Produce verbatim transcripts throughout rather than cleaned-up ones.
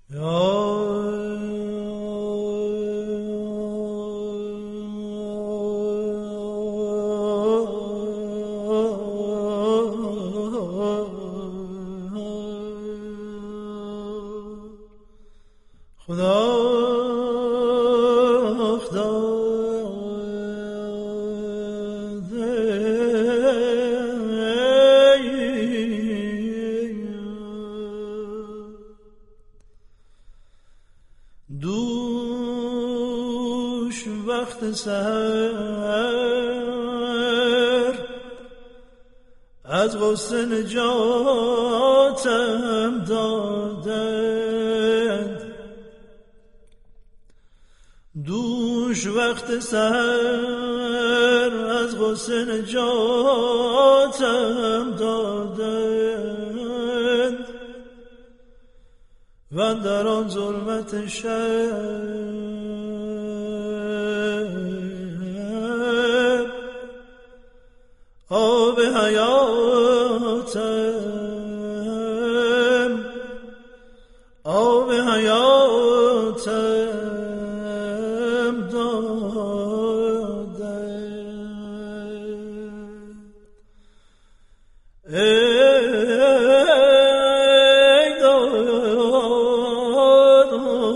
دوش وقت سحر از غصه نجاتم دادند، دوش وقت سحر از غصه نجاتم دادند و در آن ظلمت شب آب حیاتم آب حیاتم دادند. ای داد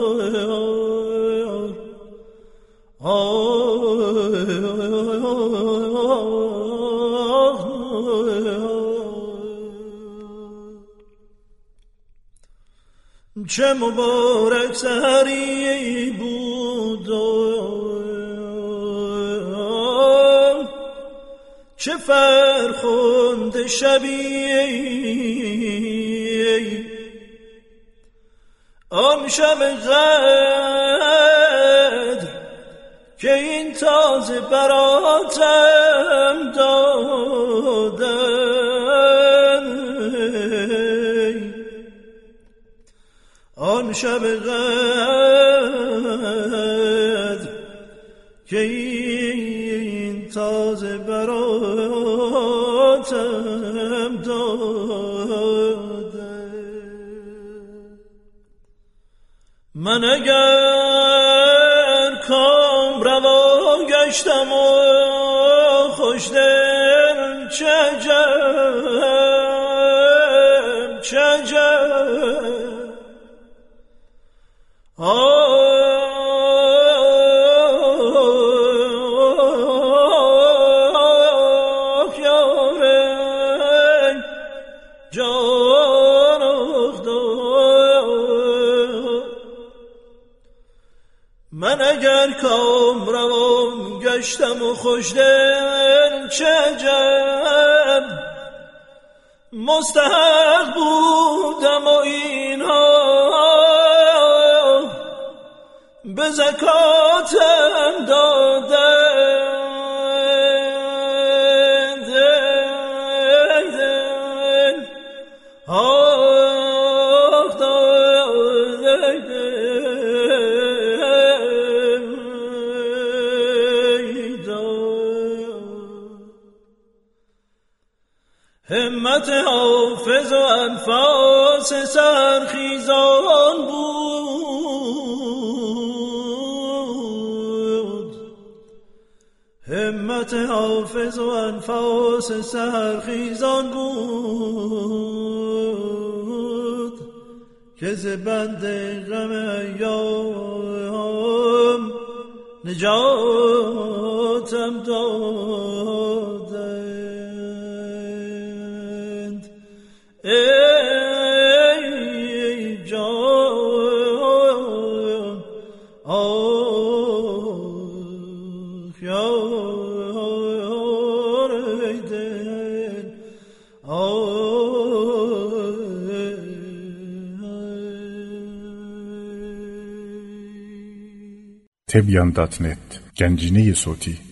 چه مبارک سحری بود و چه فرخنده شبی، آن شب قدر که این تازه براتم دادن، آن شب قدر که این تازه براتم دادن. من اگر کام روا گشتم و خوشدل چه عجب چه عجب، آه یاره جان اخدار، من اگر کام روان گشتم و خوشدل چه عجب، مستحق بودم و اینها به زکاتم دادند. آه دادند همت حافظ و انفاس سرخیزان بود، همت حافظ و انفاس سرخیزان بود که ز بند غم ایام نجاتم دادند. ای جان آه یار ای دل آه. تبیان دات نت گنجینه صوتی